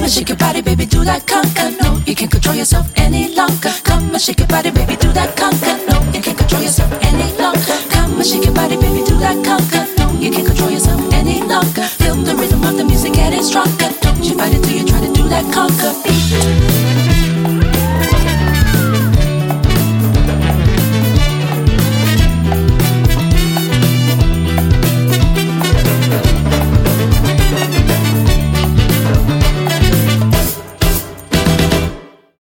and shake your body, baby, do that conga. No, you can't control yourself any longer. Come and shake your body, baby, do that conga. No, you can't control yourself any longer. Come and shake your body, baby, do that conga. No, you can't control yourself any longer. Feel the rhythm of the music getting stronger. Don't you fight it till you try to do that conga.